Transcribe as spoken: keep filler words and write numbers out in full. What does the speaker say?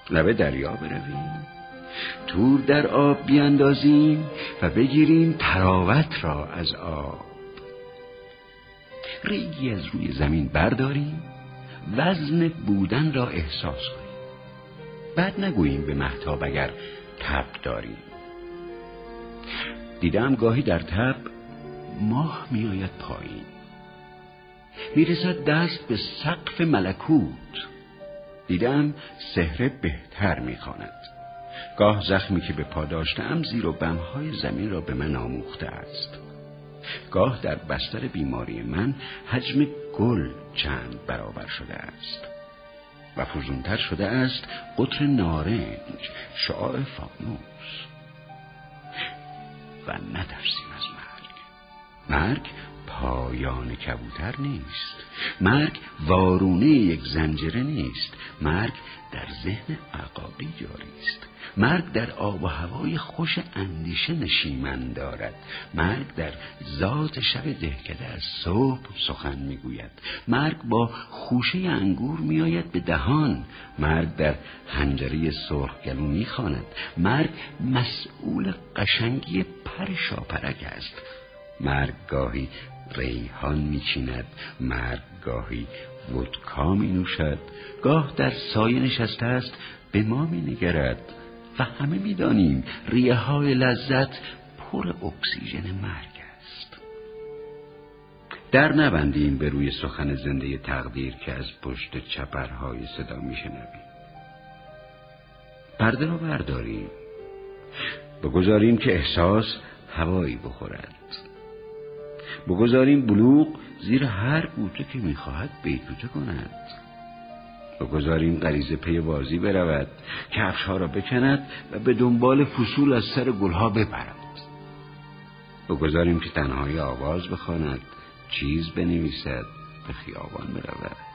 لب دریا برویم، تور در آب بیاندازیم و بگیریم طراوت را از آب. ریگی از روی زمین برداریم، وزن بودن را احساس کنیم. بعد نگوییم به مهتاب اگر تب داریم. دیدم گاهی در تب ماه می آید پایین، می رسد دست به سقف ملکوت. دیدم سحر بهتر می خواند. گاه زخمی که به پا داشتم زیر و بمهای زمین را به من آموخته است. گاه در بستر بیماری من حجم گل چند برابر شده است و فزونتر شده است قطر نارنج، شعاع فانوس. و نترسیم از مرگ. مرگ پایان کبوتر نیست. مرگ وارونه یک زنجیره نیست. مرگ در ذهن عقابی جاری است. مرگ در آب و هوای خوش اندیشه نشیمن دارد. مرگ در ذات شب دهکده از صبح سخن میگوید. مرگ با خوشه انگور میآید به دهان. مرگ در حنجره سرخگلو میخواند. مرگ مسئول قشنگی پر شاپرک است. مرگ گاهی ریحان میچیند، مرگ گاهی ودکا می نوشد، گاه در سایه نشسته است به ما می نگرد. و همه می دانیم ریه های لذت پر اکسیژن مرگ است. در نبندیم به روی سخن زنده تقدیر که از پشت چپرهای صدا می شنویم. پرده را برداریم، بگذاریم که احساس هوایی بخورد. بگذاریم بلوغ زیر هر بوته که میخواهد بیتوته کند. بگذاریم غریزه پی بازی برود، کفشها را بکند و به دنبال فصول از سر گلها بپرد. بگذاریم که تنهایی آواز بخواند، چیز بنویسد، به خیابان برود.